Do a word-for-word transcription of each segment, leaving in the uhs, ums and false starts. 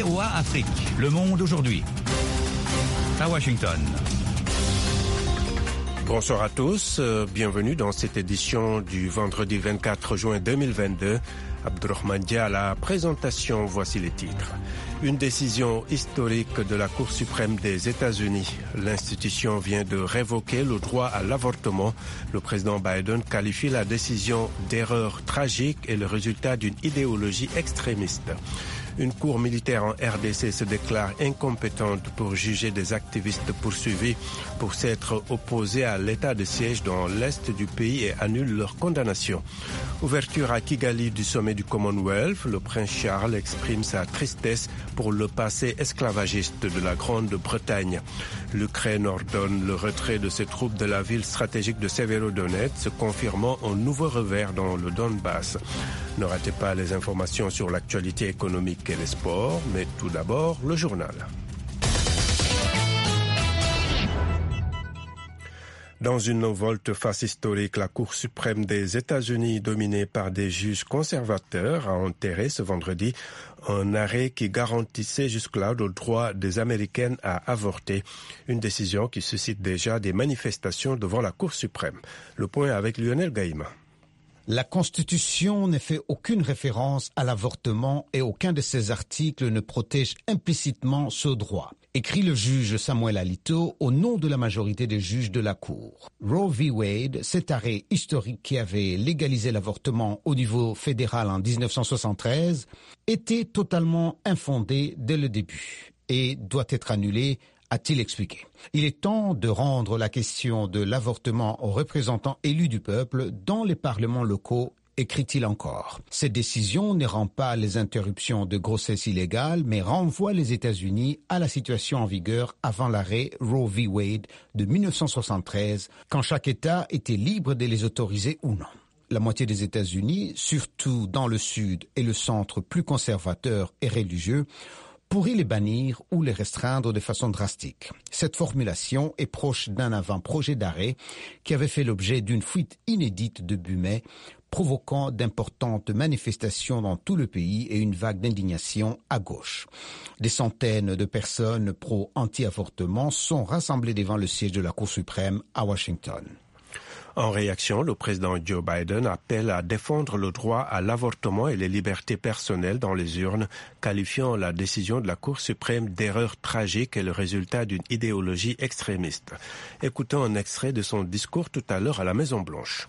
V O A Afrique. Le monde aujourd'hui. À Washington. Bonsoir à tous, euh, bienvenue dans cette édition du vendredi vingt-quatre juin deux mille vingt-deux. Abdurrahman Dia à la présentation, voici les titres. Une décision historique de la Cour suprême des États-Unis. L'institution vient de révoquer le droit à l'avortement. Le président Biden qualifie la décision d'erreur tragique et le résultat d'une idéologie extrémiste. Une cour militaire en R D C se déclare incompétente pour juger des activistes poursuivis pour s'être opposés à l'état de siège dans l'est du pays et annule leur condamnation. Ouverture à Kigali du sommet du Commonwealth, le prince Charles exprime sa tristesse pour le passé esclavagiste de la Grande-Bretagne. L'Ukraine ordonne le retrait de ses troupes de la ville stratégique de Severodonetsk, confirmant un nouveau revers dans le Donbass. Ne ratez pas les informations sur l'actualité économique et les sports, mais tout d'abord, le journal. Dans une volte-face historique, la Cour suprême des États-Unis, dominée par des juges conservateurs, a enterré ce vendredi un arrêt qui garantissait jusque-là le droit des Américaines à avorter. Une décision qui suscite déjà des manifestations devant la Cour suprême. Le point avec Lionel Gaïma. La Constitution ne fait aucune référence à l'avortement et aucun de ses articles ne protège implicitement ce droit, écrit le juge Samuel Alito au nom de la majorité des juges de la Cour. Roe v. Wade, cet arrêt historique qui avait légalisé l'avortement au niveau fédéral en dix-neuf cent soixante-treize, était totalement infondé dès le début et doit être annulé, a-t-il expliqué. Il est temps de rendre la question de l'avortement aux représentants élus du peuple dans les parlements locaux, écrit-il encore. Cette décision ne rend pas les interruptions de grossesse illégales, mais renvoie les États-Unis à la situation en vigueur avant l'arrêt Roe v. Wade de dix-neuf cent soixante-treize, quand chaque État était libre de les autoriser ou non. La moitié des États-Unis, surtout dans le sud et le centre plus conservateur et religieux, pourrait les bannir ou les restreindre de façon drastique. Cette formulation est proche d'un avant-projet d'arrêt qui avait fait l'objet d'une fuite inédite de mai, provoquant d'importantes manifestations dans tout le pays et une vague d'indignation à gauche. Des centaines de personnes pro-anti-avortement sont rassemblées devant le siège de la Cour suprême à Washington. En réaction, le président Joe Biden appelle à défendre le droit à l'avortement et les libertés personnelles dans les urnes, qualifiant la décision de la Cour suprême d'erreur tragique et le résultat d'une idéologie extrémiste. Écoutons un extrait de son discours tout à l'heure à la Maison-Blanche.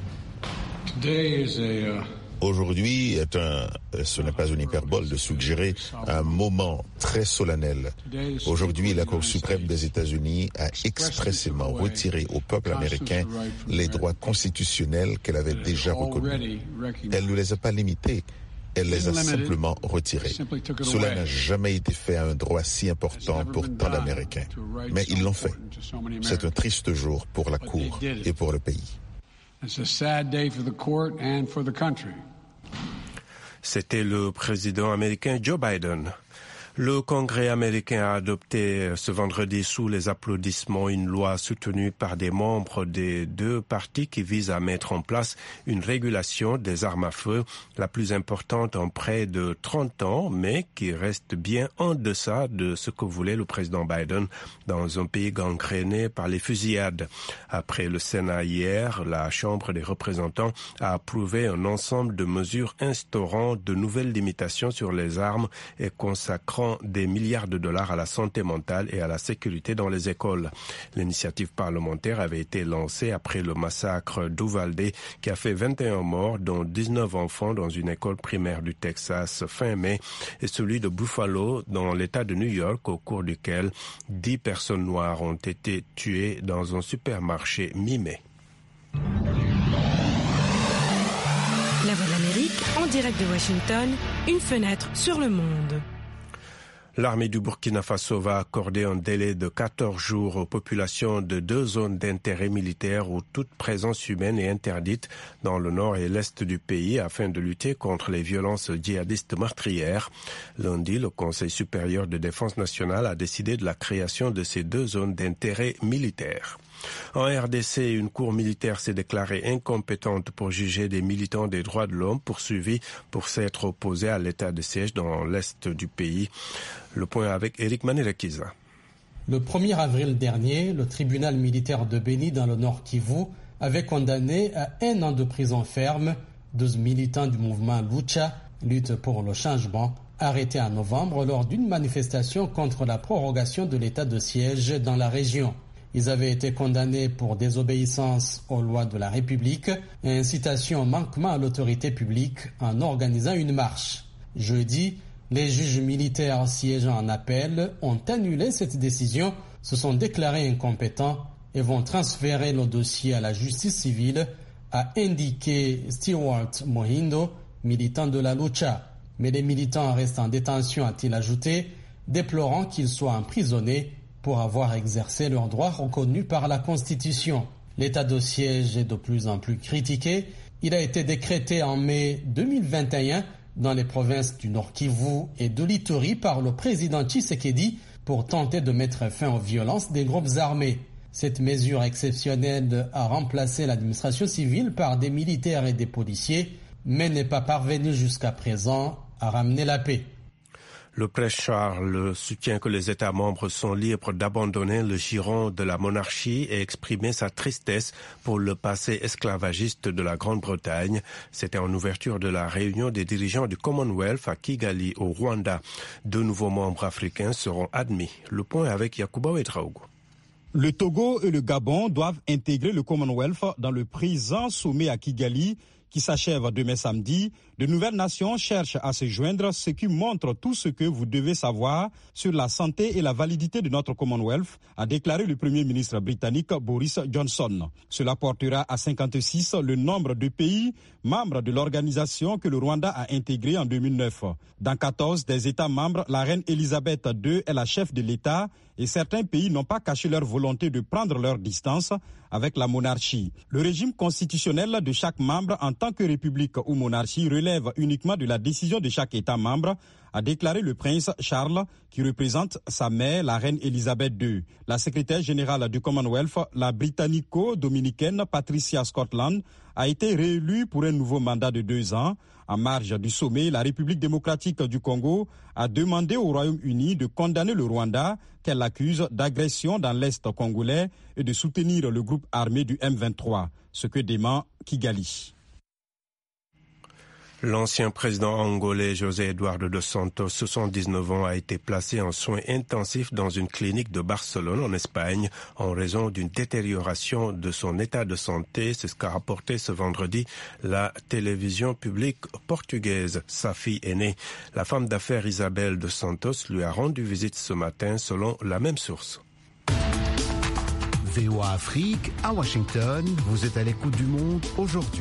Today is a, uh... Aujourd'hui est un, ce n'est pas une hyperbole de suggérer, un moment très solennel. Aujourd'hui, la Cour suprême des États-Unis a expressément retiré au peuple américain les droits constitutionnels qu'elle avait déjà reconnus. Elle ne les a pas limités, elle les a simplement retirés. Cela n'a jamais été fait à un droit si important pour tant d'Américains. Mais ils l'ont fait. C'est un triste jour pour la Cour et pour le pays. It's a sad day for the court and for the country. C'était le président américain Joe Biden. Le Congrès américain a adopté ce vendredi sous les applaudissements une loi soutenue par des membres des deux partis qui vise à mettre en place une régulation des armes à feu, la plus importante en près de trente ans, mais qui reste bien en deçà de ce que voulait le président Biden dans un pays gangréné par les fusillades. Après le Sénat hier, la Chambre des représentants a approuvé un ensemble de mesures instaurant de nouvelles limitations sur les armes et consacrant des milliards de dollars à la santé mentale et à la sécurité dans les écoles. L'initiative parlementaire avait été lancée après le massacre d'Uvalde qui a fait vingt et un morts, dont dix-neuf enfants dans une école primaire du Texas fin mai, et celui de Buffalo dans l'État de New York au cours duquel dix personnes noires ont été tuées dans un supermarché mi-mai. La Voix de l'Amérique, en direct de Washington, une fenêtre sur le monde. L'armée du Burkina Faso va accorder un délai de quatorze jours aux populations de deux zones d'intérêt militaire où toute présence humaine est interdite dans le nord et l'est du pays afin de lutter contre les violences djihadistes meurtrières. Lundi, le Conseil supérieur de défense nationale a décidé de la création de ces deux zones d'intérêt militaire. En R D C, une cour militaire s'est déclarée incompétente pour juger des militants des droits de l'homme poursuivis pour s'être opposés à l'état de siège dans l'est du pays. Le point avec Eric Manirakiza. Le premier avril dernier, le tribunal militaire de Beni dans le Nord Kivu avait condamné à un an de prison ferme douze militants du mouvement Lucha, lutte pour le changement, arrêtés en novembre lors d'une manifestation contre la prorogation de l'état de siège dans la région. Ils avaient été condamnés pour désobéissance aux lois de la République et incitation au manquement à l'autorité publique en organisant une marche. Jeudi, les juges militaires siégeant en appel ont annulé cette décision, se sont déclarés incompétents et vont transférer le dossier à la justice civile, a indiqué Stewart Mohindo, militant de la Lucha. Mais les militants restent en détention, a-t-il ajouté, déplorant qu'ils soient emprisonnés pour avoir exercé leurs droits reconnus par la Constitution. L'état de siège est de plus en plus critiqué. Il a été décrété en mai deux mille vingt et un dans les provinces du Nord Kivu et de l'Ituri par le président Tshisekedi pour tenter de mettre fin aux violences des groupes armés. Cette mesure exceptionnelle a remplacé l'administration civile par des militaires et des policiers, mais n'est pas parvenue jusqu'à présent à ramener la paix. Le prince Charles soutient que les États membres sont libres d'abandonner le giron de la monarchie et exprimer sa tristesse pour le passé esclavagiste de la Grande-Bretagne. C'était en ouverture de la réunion des dirigeants du Commonwealth à Kigali, au Rwanda. Deux nouveaux membres africains seront admis. Le point avec Yacouba Ouedraogo. Le Togo et le Gabon doivent intégrer le Commonwealth dans le présent sommet à Kigali qui s'achève demain samedi. De nouvelles nations cherchent à se joindre, ce qui montre tout ce que vous devez savoir sur la santé et la validité de notre Commonwealth, a déclaré le Premier ministre britannique Boris Johnson. Cela portera à cinquante-six le nombre de pays membres de l'organisation que le Rwanda a intégré en deux mille neuf. Dans quatorze des États membres, la reine Elisabeth deux est la chef de l'État et certains pays n'ont pas caché leur volonté de prendre leur distance avec la monarchie. Le régime constitutionnel de chaque membre en tant que république ou monarchie relève uniquement de la décision de chaque État membre, a déclaré le prince Charles, qui représente sa mère, la reine Elisabeth deux. La secrétaire générale du Commonwealth, la britannico-dominicaine Patricia Scotland, a été réélue pour un nouveau mandat de deux ans. En marge du sommet, la République démocratique du Congo a demandé au Royaume-Uni de condamner le Rwanda, qu'elle accuse d'agression dans l'Est congolais et de soutenir le groupe armé du M vingt-trois, ce que dément Kigali. L'ancien président angolais José Eduardo dos Santos, soixante-dix-neuf ans, a été placé en soins intensifs dans une clinique de Barcelone, en Espagne, en raison d'une détérioration de son état de santé. C'est ce qu'a rapporté ce vendredi la télévision publique portugaise. Sa fille aînée, la femme d'affaires Isabel dos Santos, lui a rendu visite ce matin, selon la même source. V O A Afrique, à Washington, vous êtes à l'écoute du monde aujourd'hui.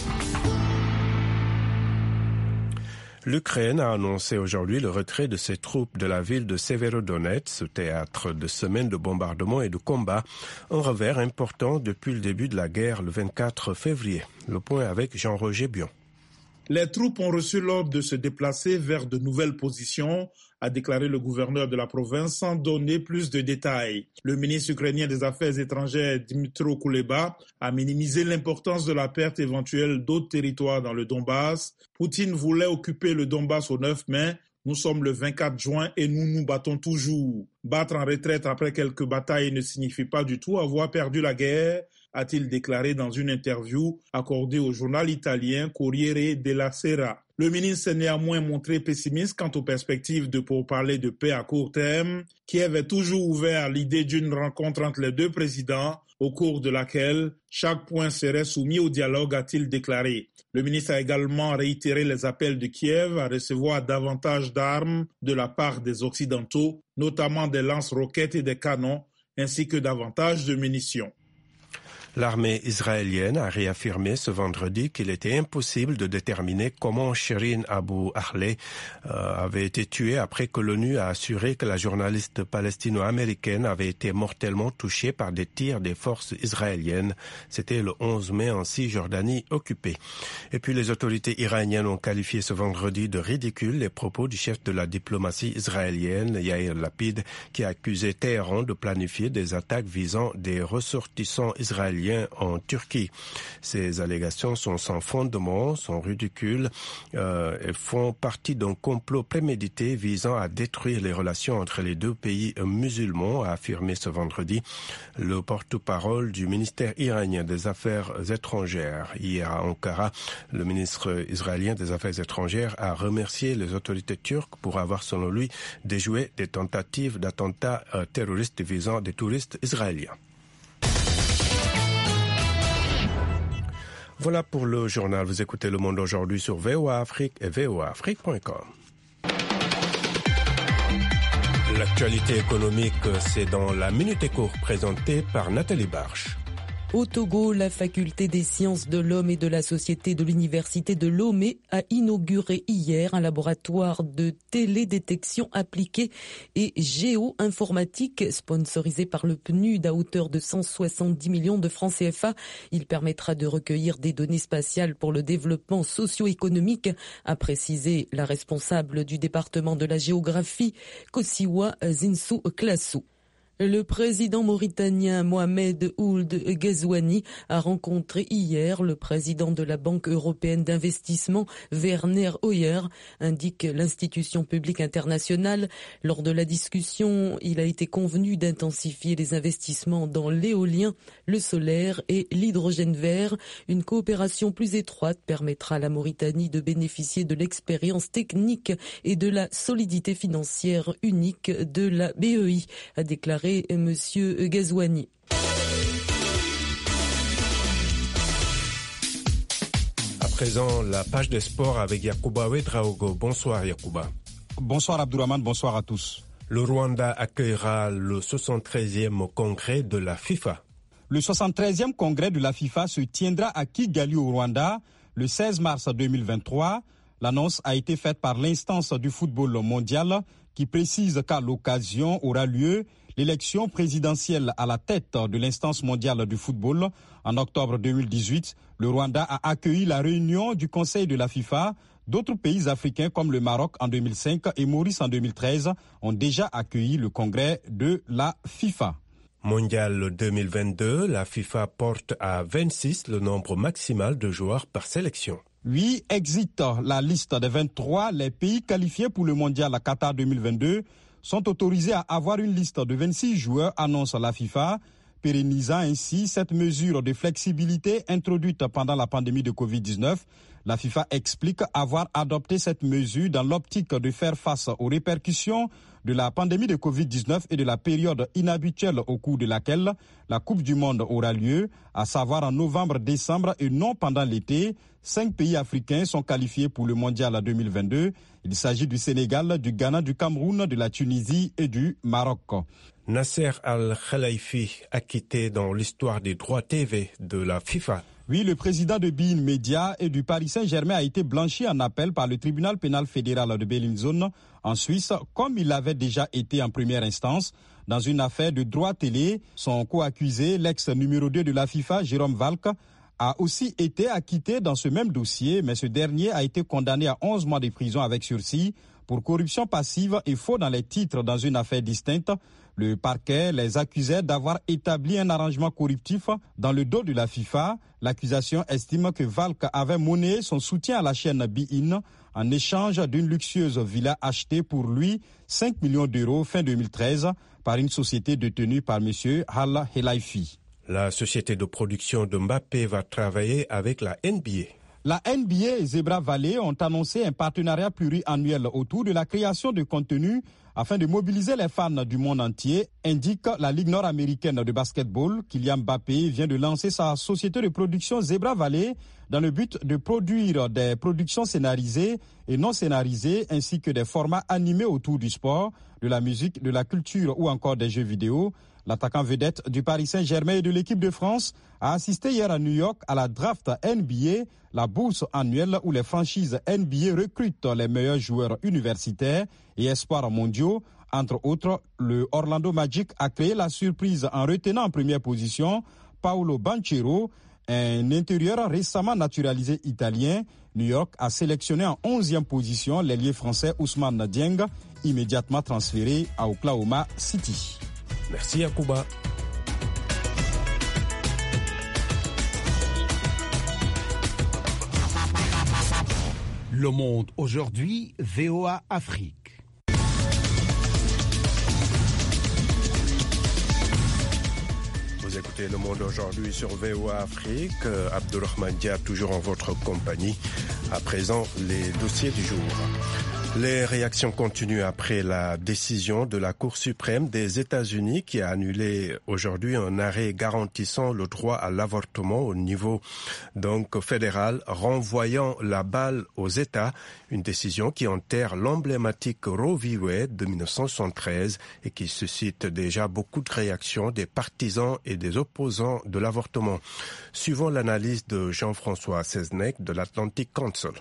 L'Ukraine a annoncé aujourd'hui le retrait de ses troupes de la ville de Severodonetsk, théâtre de semaines de bombardements et de combats, un revers important depuis le début de la guerre le vingt-quatre février. Le point avec Jean-Roger Bion. Les troupes ont reçu l'ordre de se déplacer vers de nouvelles positions, a déclaré le gouverneur de la province sans donner plus de détails. Le ministre ukrainien des Affaires étrangères Dmytro Kuleba a minimisé l'importance de la perte éventuelle d'autres territoires dans le Donbass. Poutine voulait occuper le Donbass au neuf mai. Nous sommes le vingt-quatre juin et nous nous battons toujours. Battre en retraite après quelques batailles ne signifie pas du tout avoir perdu la guerre, a-t-il déclaré dans une interview accordée au journal italien Corriere della Sera. Le ministre s'est néanmoins montré pessimiste quant aux perspectives de pourparlers de paix à court terme. Kiev est toujours ouvert à l'idée d'une rencontre entre les deux présidents, au cours de laquelle chaque point serait soumis au dialogue, a-t-il déclaré. Le ministre a également réitéré les appels de Kiev à recevoir davantage d'armes de la part des Occidentaux, notamment des lance-roquettes et des canons, ainsi que davantage de munitions. L'armée israélienne a réaffirmé ce vendredi qu'il était impossible de déterminer comment Shirin Abu Akleh euh, avait été tuée après que l'ONU a assuré que la journaliste palestino-américaine avait été mortellement touchée par des tirs des forces israéliennes. C'était le onze mai en Cisjordanie occupée. Et puis les autorités iraniennes ont qualifié ce vendredi de ridicule les propos du chef de la diplomatie israélienne, Yair Lapid, qui a accusé Téhéran de planifier des attaques visant des ressortissants israéliens en Turquie. Ces allégations sont sans fondement, sont ridicules euh, et font partie d'un complot prémédité visant à détruire les relations entre les deux pays musulmans, a affirmé ce vendredi le porte-parole du ministère iranien des Affaires étrangères. Hier à Ankara, le ministre israélien des Affaires étrangères a remercié les autorités turques pour avoir, selon lui, déjoué des tentatives d'attentats euh, terroristes visant des touristes israéliens. Voilà pour le journal. Vous écoutez Le Monde aujourd'hui sur V O A Afrique et V O A Afrique point com. L'actualité économique, c'est dans la Minute Éco présentée par Nathalie Barche. Au Togo, la faculté des sciences de l'homme et de la société de l'université de Lomé a inauguré hier un laboratoire de télédétection appliquée et géo-informatique sponsorisé par le P N U D à hauteur de cent soixante-dix millions de francs C F A. Il permettra de recueillir des données spatiales pour le développement socio-économique, a précisé la responsable du département de la géographie, Kosiwa Zinsou Klassou. Le président mauritanien Mohamed Ould Ghazouani a rencontré hier le président de la Banque européenne d'investissement, Werner Hoyer, indique l'institution publique internationale. Lors de la discussion, il a été convenu d'intensifier les investissements dans l'éolien, le solaire et l'hydrogène vert. Une coopération plus étroite permettra à la Mauritanie de bénéficier de l'expérience technique et de la solidité financière unique de la B E I, a déclaré Monsieur Ghazouani. À présent, la page des sports avec Yacouba Ouedraogo. Bonsoir Yacouba. Bonsoir Abdourahmane, bonsoir à tous. Le Rwanda accueillera le soixante-treizième congrès de la FIFA. Le soixante-treizième congrès de la FIFA se tiendra à Kigali au Rwanda le seize mars deux mille vingt-trois. L'annonce a été faite par l'instance du football mondial qui précise qu'à l'occasion aura lieu l'élection présidentielle à la tête de l'instance mondiale du football. En octobre deux mille dix-huit, le Rwanda a accueilli la réunion du Conseil de la FIFA. D'autres pays africains comme le Maroc en deux mille cinq et Maurice en deux mille treize ont déjà accueilli le congrès de la FIFA. Mondial deux mille vingt-deux, la FIFA porte à vingt-six le nombre maximal de joueurs par sélection. Oui, exit la liste des vingt-trois. Les pays qualifiés pour le mondial à Qatar deux mille vingt-deux sont autorisés à avoir une liste de vingt-six joueurs, annonce la FIFA, pérennisant ainsi cette mesure de flexibilité introduite pendant la pandémie de covid dix-neuf. La FIFA explique avoir adopté cette mesure dans l'optique de faire face aux répercussions de la pandémie de covid dix-neuf et de la période inhabituelle au cours de laquelle la Coupe du Monde aura lieu, à savoir en novembre-décembre et non pendant l'été. Cinq pays africains sont qualifiés pour le mondial deux mille vingt-deux. Il s'agit du Sénégal, du Ghana, du Cameroun, de la Tunisie et du Maroc. Nasser Al-Khelaifi, acquitté dans l'histoire des droits T V de la FIFA. Oui, le président de beIN Media et du Paris Saint-Germain a été blanchi en appel par le tribunal pénal fédéral de Bellinzone en Suisse, comme il l'avait déjà été en première instance. Dans une affaire de droit télé, son co-accusé, l'ex numéro deux de la FIFA, Jérôme Valk, a aussi été acquitté dans ce même dossier, mais ce dernier a été condamné à onze mois de prison avec sursis pour corruption passive et faux dans les titres dans une affaire distincte. Le parquet les accusait d'avoir établi un arrangement corruptif dans le dos de la FIFA. L'accusation estime que Valk avait monnaie son soutien à la chaîne beIN en échange d'une luxueuse villa achetée pour lui cinq millions d'euros fin deux mille treize par une société détenue par M. Al-Khelaifi. La société de production de Mbappé va travailler avec la N B A. La N B A et Zebra Valley ont annoncé un partenariat pluriannuel autour de la création de contenu afin de mobiliser les fans du monde entier, indique la Ligue nord-américaine de basketball. Kylian Mbappé vient de lancer sa société de production Zebra Valley dans le but de produire des productions scénarisées et non scénarisées ainsi que des formats animés autour du sport, de la musique, de la culture ou encore des jeux vidéo. L'attaquant vedette du Paris Saint-Germain et de l'équipe de France a assisté hier à New York à la draft N B A, la bourse annuelle où les franchises N B A recrutent les meilleurs joueurs universitaires et espoirs mondiaux. Entre autres, le Orlando Magic a créé la surprise en retenant en première position Paolo Banchero, un intérieur récemment naturalisé italien. New York a sélectionné en onzième position l'ailier français Ousmane Dieng, immédiatement transféré à Oklahoma City. Merci Yacouba. Le Monde aujourd'hui, V O A Afrique. Vous écoutez Le Monde aujourd'hui sur V O A Afrique. Abdourahmane Diab toujours en votre compagnie. À présent, les dossiers du jour. Les réactions continuent après la décision de la Cour suprême des États-Unis qui a annulé aujourd'hui un arrêt garantissant le droit à l'avortement au niveau donc fédéral, renvoyant la balle aux États, une décision qui enterre l'emblématique Roe v. Wade de mille neuf cent soixante-treize et qui suscite déjà beaucoup de réactions des partisans et des opposants de l'avortement. Suivons l'analyse de Jean-François Seznec de l'Atlantic Council.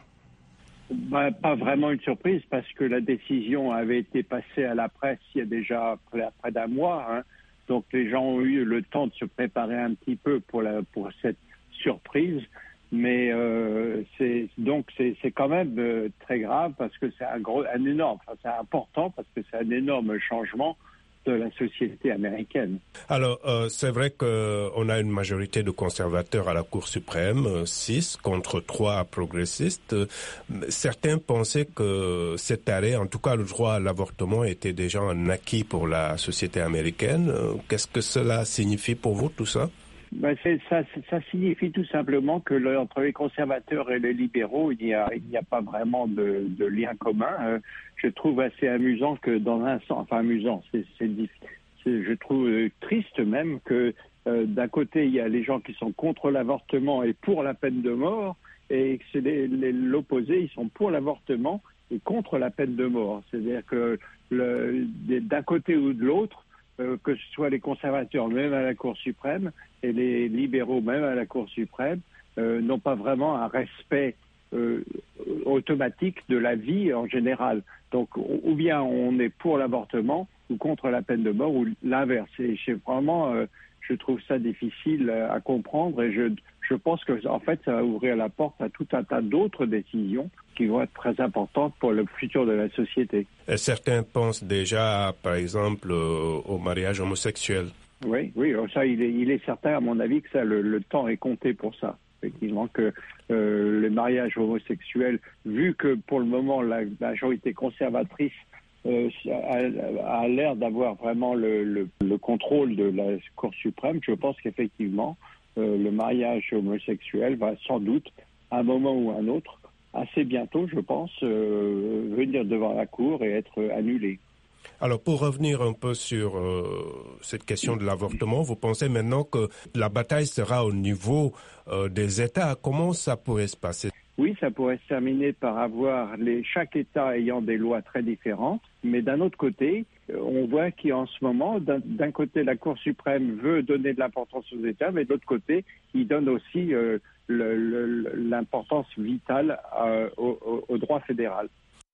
Bah, pas vraiment une surprise parce que la décision avait été passée à la presse il y a déjà près, près d'un mois. Hein. Donc les gens ont eu le temps de se préparer un petit peu pour, la, pour cette surprise. Mais euh, c'est, donc c'est, c'est quand même euh, très grave parce que c'est un, gros, un énorme, enfin, c'est important parce que c'est un énorme changement de la société américaine. Alors, euh, c'est vrai qu'on a une majorité de conservateurs à la Cour suprême, six contre trois progressistes. Certains pensaient que cet arrêt, en tout cas le droit à l'avortement, était déjà un acquis pour la société américaine. Qu'est-ce que cela signifie pour vous, tout ça? Ben c'est, ça, ça signifie tout simplement que le, entre les conservateurs et les libéraux, il n'y a, il n'y a pas vraiment de, de lien commun. Euh, je trouve assez amusant que dans un sens, enfin amusant, c'est, c'est, c'est je trouve euh, triste même que euh, d'un côté il y a les gens qui sont contre l'avortement et pour la peine de mort, et que c'est les, les, l'opposé, ils sont pour l'avortement et contre la peine de mort. C'est-à-dire que le, d'un côté ou de l'autre, Euh, que ce soit les conservateurs, même à la Cour suprême, et les libéraux, même à la Cour suprême, euh, n'ont pas vraiment un respect euh, automatique de la vie en général. Donc, ou bien on est pour l'avortement, ou contre la peine de mort, ou l'inverse. Et c'est vraiment, euh, je trouve ça difficile à comprendre, et je, je pense que, en fait, ça va ouvrir la porte à tout un tas d'autres décisions qui vont être très importantes pour le futur de la société. Et certains pensent déjà, par exemple, euh, au mariage homosexuel. Oui, oui, ça, il est, il est certain, à mon avis, que ça, le, le temps est compté pour ça. Effectivement, que euh, le mariage homosexuel, vu que pour le moment la majorité conservatrice euh, a, a l'air d'avoir vraiment le, le, le contrôle de la Cour suprême, je pense qu'effectivement, euh, le mariage homosexuel va sans doute, à un moment ou à un autre, assez bientôt, je pense, euh, venir devant la Cour et être annulé. Alors, pour revenir un peu sur euh, cette question de l'avortement, vous pensez maintenant que la bataille sera au niveau euh, des États. Comment ça pourrait se passer? Oui, ça pourrait se terminer par avoir les, chaque État ayant des lois très différentes, mais d'un autre côté, on voit qu'en ce moment, d'un, d'un côté, la Cour suprême veut donner de l'importance aux États, mais de l'autre côté, il donne aussi euh, le, le, l'importance vitale euh, au, au, au droit fédéral.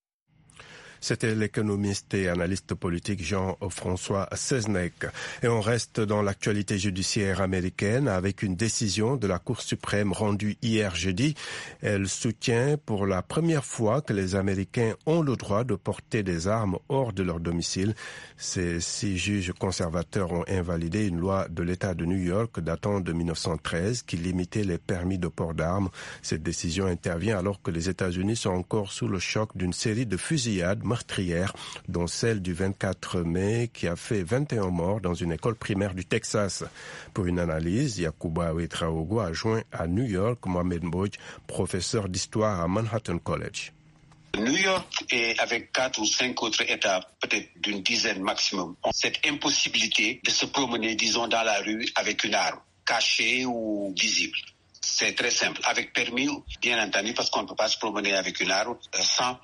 C'était l'économiste et analyste politique Jean-François Seznec. Et on reste dans l'actualité judiciaire américaine avec une décision de la Cour suprême rendue hier jeudi. Elle soutient pour la première fois que les Américains ont le droit de porter des armes hors de leur domicile. Ces six juges conservateurs ont invalidé une loi de l'État de New York datant de mille neuf cent treize qui limitait les permis de port d'armes. Cette décision intervient alors que les États-Unis sont encore sous le choc d'une série de fusillades meurtrières, dont celle du vingt-quatre mai qui a fait vingt et un morts dans une école primaire du Texas. Pour une analyse, Yacouba Ouedraogo a joint à New York Mohamed Mbodj, professeur d'histoire à Manhattan College. New York et avec quatre ou cinq autres États, peut-être d'une dizaine maximum, ont cette impossibilité de se promener, disons, dans la rue avec une arme, cachée ou visible. C'est très simple, avec permis, bien entendu, parce qu'on ne peut pas se promener avec une arme sans permis.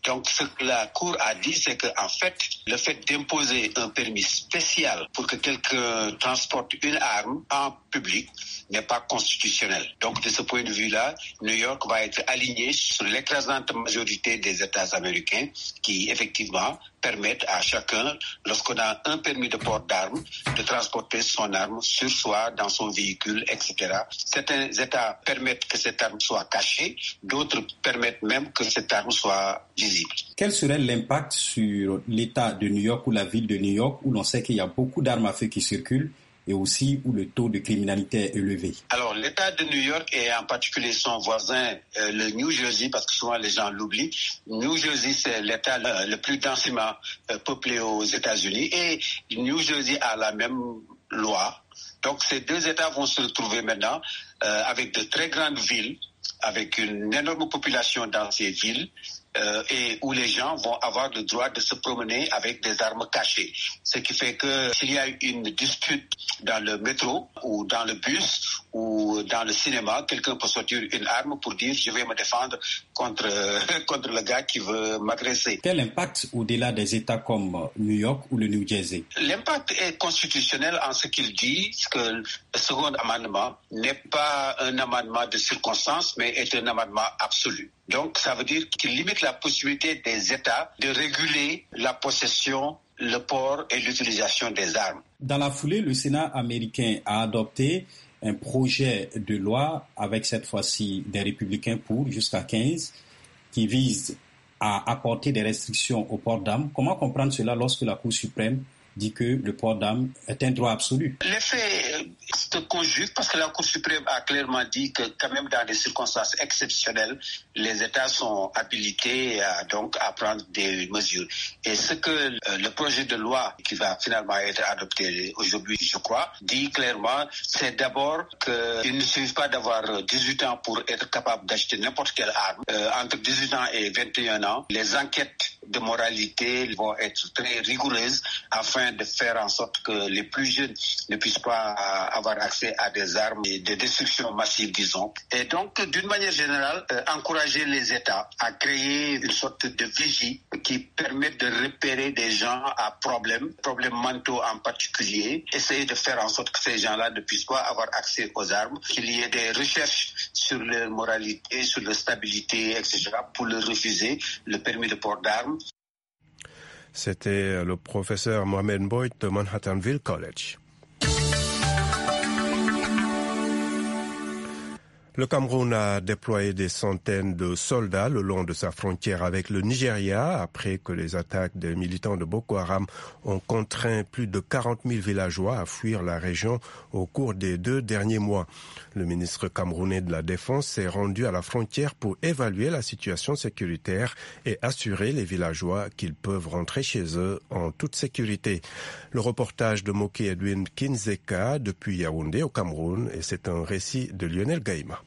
Donc ce que la Cour a dit, c'est qu'en fait, le fait d'imposer un permis spécial pour que quelqu'un transporte une arme en public n'est pas constitutionnel. Donc de ce point de vue-là, New York va être aligné sur l'écrasante majorité des États américains qui effectivement permettent à chacun, lorsqu'on a un permis de port d'armes, de transporter son arme sur soi, dans son véhicule, et cetera. Certains États permettent que cette arme soit cachée, d'autres permettent même que cette arme soit visible. Quel serait l'impact sur l'État de New York ou la ville de New York, où l'on sait qu'il y a beaucoup d'armes à feu qui circulent, et aussi où le taux de criminalité est élevé? Alors, l'État de New York et en particulier son voisin, euh, le New Jersey, parce que souvent les gens l'oublient, New Jersey, c'est l'État le, le plus densément euh, peuplé aux États-Unis et New Jersey a la même loi. Donc, ces deux États vont se retrouver maintenant euh, avec de très grandes villes, avec une énorme population dans ces villes, Euh, et où les gens vont avoir le droit de se promener avec des armes cachées. Ce qui fait que s'il y a une dispute dans le métro ou dans le bus ou dans le cinéma, quelqu'un peut sortir une arme pour dire je vais me défendre contre, contre le gars qui veut m'agresser. Quel impact au-delà des États comme New York ou le New Jersey? L'impact est constitutionnel en ce qu'il dit que le second amendement n'est pas un amendement de circonstance mais est un amendement absolu. Donc, ça veut dire qu'il limite la possibilité des États de réguler la possession, le port et l'utilisation des armes. Dans la foulée, le Sénat américain a adopté un projet de loi avec cette fois-ci des républicains pour jusqu'à quinze qui vise à apporter des restrictions au port d'armes. Comment comprendre cela lorsque la Cour suprême dit que le port d'armes est un droit absolu? Les faits se conjuguent parce que la Cour suprême a clairement dit que quand même dans des circonstances exceptionnelles, les États sont habilités à, donc, à prendre des mesures. Et ce que euh, le projet de loi qui va finalement être adopté aujourd'hui, je crois, dit clairement, c'est d'abord qu'il ne suffit pas d'avoir dix-huit ans pour être capable d'acheter n'importe quelle arme. Euh, entre dix-huit ans et vingt et un ans, les enquêtes de moralité vont être très rigoureuses afin de faire en sorte que les plus jeunes ne puissent pas avoir accès à des armes et de destruction massive, disons. Et donc, d'une manière générale, euh, encourager les États à créer une sorte de vigie qui permette de repérer des gens à problème, problèmes mentaux en particulier, essayer de faire en sorte que ces gens-là ne puissent pas avoir accès aux armes, qu'il y ait des recherches sur leur moralité, sur leur stabilité, et cetera, pour leur refuser le permis de port d'armes. C'était le professeur Mohamed Boyd de Manhattanville College. Le Cameroun a déployé des centaines de soldats le long de sa frontière avec le Nigeria après que les attaques des militants de Boko Haram ont contraint plus de quarante mille villageois à fuir la région au cours des deux derniers mois. Le ministre camerounais de la Défense s'est rendu à la frontière pour évaluer la situation sécuritaire et assurer les villageois qu'ils peuvent rentrer chez eux en toute sécurité. Le reportage de Moki Edwin Kinzeka depuis Yaoundé au Cameroun et c'est un récit de Lionel Gaïma.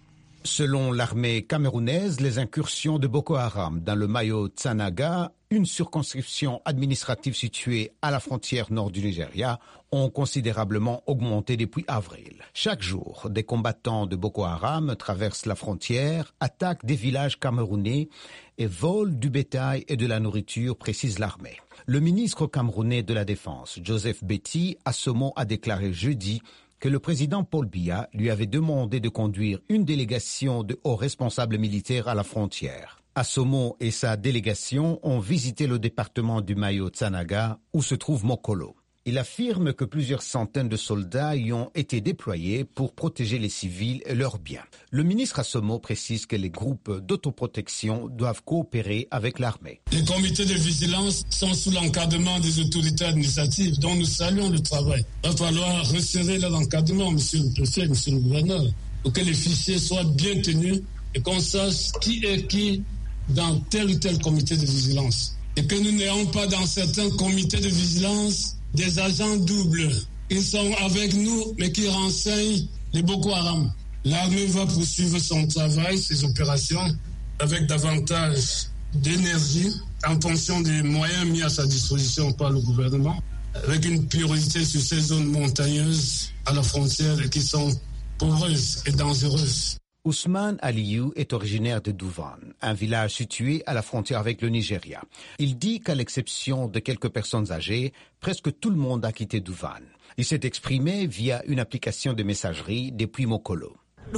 Selon l'armée camerounaise, les incursions de Boko Haram dans le Mayo Tsanaga, une circonscription administrative située à la frontière nord du Nigeria, ont considérablement augmenté depuis avril. Chaque jour, des combattants de Boko Haram traversent la frontière, attaquent des villages camerounais et volent du bétail et de la nourriture, précise l'armée. Le ministre camerounais de la Défense, Joseph Betty, à ce mot a déclaré jeudi que le président Paul Biya lui avait demandé de conduire une délégation de hauts responsables militaires à la frontière. Assomo et sa délégation ont visité le département du Mayo Tsanaga où se trouve Mokolo. Il affirme que plusieurs centaines de soldats y ont été déployés pour protéger les civils et leurs biens. Le ministre Assomo précise que les groupes d'autoprotection doivent coopérer avec l'armée. Les comités de vigilance sont sous l'encadrement des autorités administratives dont nous saluons le travail. Il va falloir resserrer leur encadrement, monsieur le préfet, monsieur le gouverneur, pour que les fichiers soient bien tenus et qu'on sache qui est qui dans tel ou tel comité de vigilance. Et que nous n'ayons pas dans certains comités de vigilance des agents doubles qui sont avec nous mais qui renseignent les Boko Haram. L'armée va poursuivre son travail, ses opérations avec davantage d'énergie en fonction des moyens mis à sa disposition par le gouvernement, avec une priorité sur ces zones montagneuses à la frontière qui sont poreuses et dangereuses. Ousmane Aliou est originaire de Douvan, un village situé à la frontière avec le Nigeria. Il dit qu'à l'exception de quelques personnes âgées, presque tout le monde a quitté Douvan. Il s'est exprimé via une application de messagerie depuis Mokolo.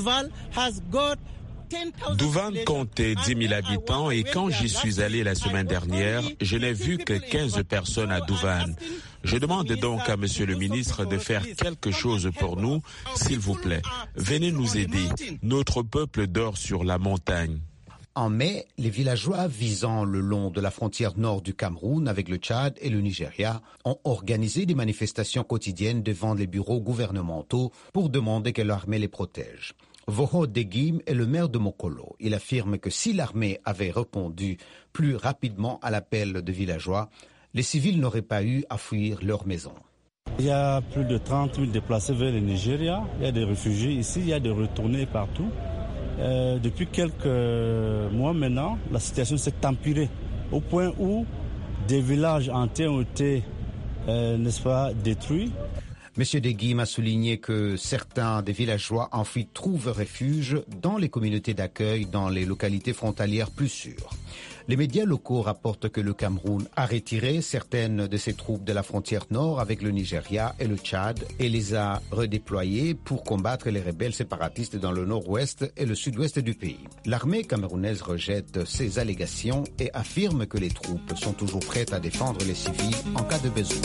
Douvan comptait dix mille habitants et quand j'y suis allé la semaine dernière, je n'ai vu que quinze personnes à Douvan. Je demande donc à Monsieur le ministre de faire quelque chose pour nous, s'il vous plaît. Venez nous aider. Notre peuple dort sur la montagne. En mai, les villageois visant le long de la frontière nord du Cameroun avec le Tchad et le Nigeria ont organisé des manifestations quotidiennes devant les bureaux gouvernementaux pour demander que l'armée les protège. Voho Degim est le maire de Mokolo. Il affirme que si l'armée avait répondu plus rapidement à l'appel des villageois, les civils n'auraient pas eu à fuir leur maison. Il y a plus de trente mille déplacés vers le Nigeria. Il y a des réfugiés ici, il y a des retournés partout. Euh, depuis quelques mois maintenant, la situation s'est empirée au point où des villages entiers ont été, euh, n'est-ce pas, détruits. M. Degim a souligné que certains des villageois enfuis trouvent refuge dans les communautés d'accueil dans les localités frontalières plus sûres. Les médias locaux rapportent que le Cameroun a retiré certaines de ses troupes de la frontière nord avec le Nigeria et le Tchad et les a redéployées pour combattre les rebelles séparatistes dans le nord-ouest et le sud-ouest du pays. L'armée camerounaise rejette ces allégations et affirme que les troupes sont toujours prêtes à défendre les civils en cas de besoin.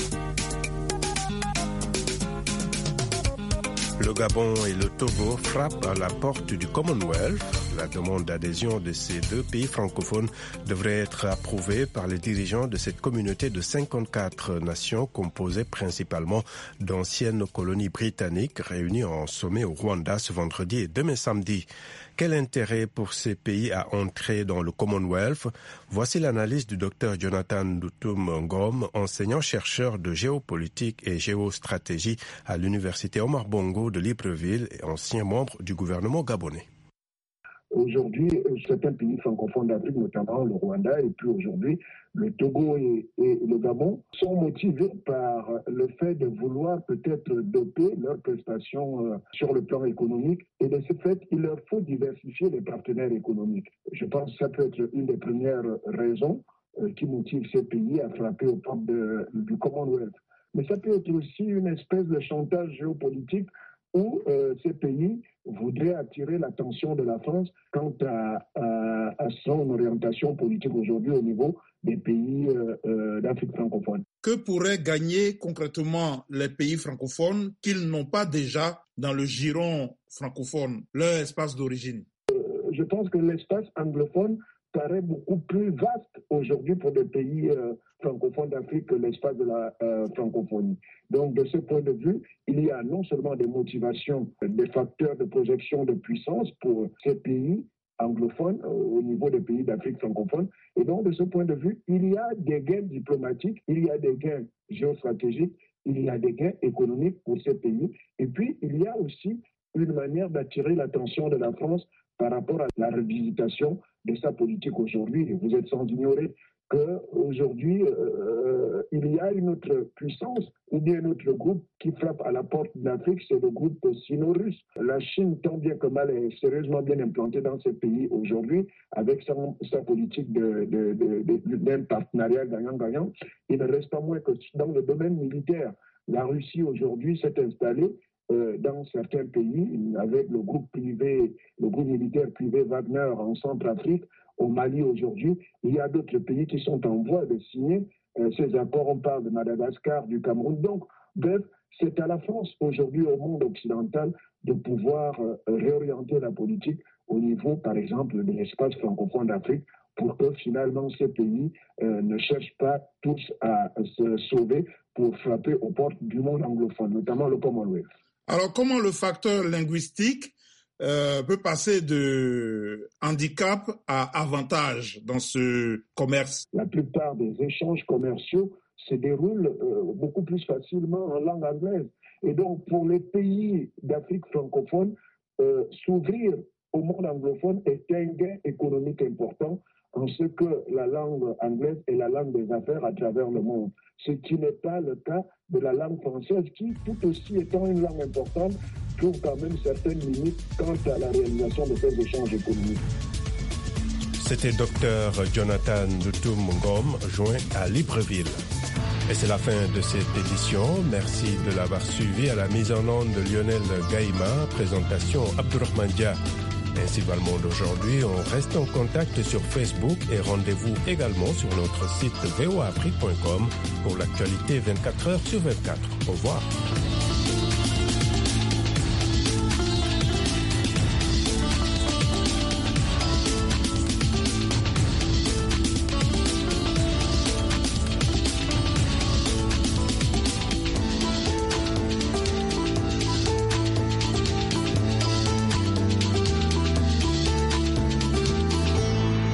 Le Gabon et le Togo frappent à la porte du Commonwealth. La demande d'adhésion de ces deux pays francophones devrait être approuvée par les dirigeants de cette communauté de cinquante-quatre nations composée principalement d'anciennes colonies britanniques réunies en sommet au Rwanda ce vendredi et demain samedi. Quel intérêt pour ces pays à entrer dans le Commonwealth? Voici l'analyse du docteur Jonathan Doutoum Ngom, enseignant-chercheur de géopolitique et géostratégie à l'université Omar Bongo de Libreville et ancien membre du gouvernement gabonais. Aujourd'hui, certains pays francophones d'Afrique, notamment le Rwanda et puis aujourd'hui le Togo et, et le Gabon, sont motivés par le fait de vouloir peut-être doper leurs prestations euh, sur le plan économique et de ce fait, il leur faut diversifier les partenaires économiques. Je pense que ça peut être une des premières raisons euh, qui motive ces pays à frapper aux portes de, du Commonwealth. Mais ça peut être aussi une espèce de chantage géopolitique où euh, ces pays voudraient attirer l'attention de la France quant à, à, à son orientation politique aujourd'hui au niveau des pays euh, euh, d'Afrique francophone. Que pourraient gagner concrètement les pays francophones qu'ils n'ont pas déjà dans le giron francophone, leur espace d'origine? euh, Je pense que l'espace anglophone paraît beaucoup plus vaste aujourd'hui pour des pays euh, francophones d'Afrique que l'espace de la euh, francophonie. Donc, de ce point de vue, il y a non seulement des motivations, des facteurs de projection de puissance pour ces pays anglophones euh, au niveau des pays d'Afrique francophone. Et donc, de ce point de vue, il y a des gains diplomatiques, il y a des gains géostratégiques, il y a des gains économiques pour ces pays. Et puis, il y a aussi une manière d'attirer l'attention de la France par rapport à la revisitation de sa politique aujourd'hui. Et vous êtes sans ignorer qu'aujourd'hui, euh, il y a une autre puissance ou bien un autre groupe qui frappe à la porte de l'Afrique, c'est le groupe sino-russe. La Chine, tant bien que mal, est sérieusement bien implantée dans ces pays aujourd'hui avec sa, sa politique de, de, de, de, d'un partenariat gagnant-gagnant. Il ne reste pas moins que dans le domaine militaire, la Russie aujourd'hui s'est installée euh, dans certains pays avec le groupe privé, le groupe militaire privé Wagner en Centrafrique. Au Mali aujourd'hui, il y a d'autres pays qui sont en voie de signer euh, ces accords. On parle de Madagascar, du Cameroun. Donc, bref, c'est à la France aujourd'hui, au monde occidental, de pouvoir euh, réorienter la politique au niveau, par exemple, de l'espace francophone d'Afrique pour que finalement ces pays euh, ne cherchent pas tous à, à se sauver pour frapper aux portes du monde anglophone, notamment le Commonwealth. Alors, comment le facteur linguistique Euh, peut passer de handicap à avantage dans ce commerce? La plupart des échanges commerciaux se déroulent euh, beaucoup plus facilement en langue anglaise. Et donc, pour les pays d'Afrique francophone, euh, s'ouvrir au monde anglophone est un gain économique important, en ce que la langue anglaise est la langue des affaires à travers le monde. Ce qui n'est pas le cas de la langue française qui, tout aussi étant une langue importante, trouve quand même certaines limites quant à la réalisation de ces échanges économiques. C'était Dr Jonathan Lutum Ngom, joint à Libreville. Et c'est la fin de cette édition. Merci de l'avoir suivi. À la mise en onde de Lionel Gaïma, présentation Abdourahmane Dia. Ainsi va le monde aujourd'hui. On reste en contact sur Facebook et rendez-vous également sur notre site v o a afrique point com pour l'actualité vingt-quatre heures sur vingt-quatre. Au revoir.